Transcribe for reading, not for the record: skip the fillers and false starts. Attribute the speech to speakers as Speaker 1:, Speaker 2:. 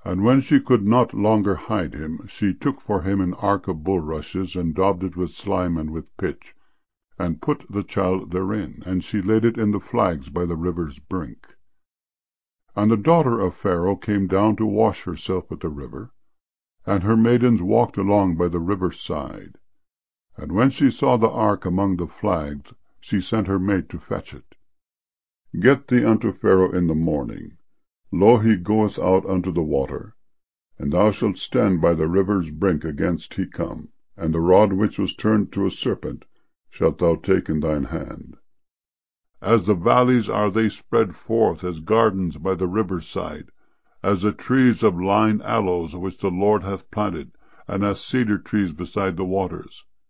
Speaker 1: And when she could not longer hide him, she took for him an ark of bulrushes, and daubed it with slime and with pitch, and put the child therein, and she laid it in the flags by the river's brink. And the daughter of Pharaoh came down to wash herself at the river, and her maidens walked along by the river's side. And when she saw the ark among the flags, she sent her maid to fetch it. Get thee unto Pharaoh in the morning. Lo, he goeth out unto the water, and thou shalt stand by the river's brink against he come, and the rod which was turned to a serpent shalt thou take in thine hand. As the valleys are they spread forth as gardens by the river's side, as the trees of lign aloes which the Lord hath planted, and as cedar trees beside the waters.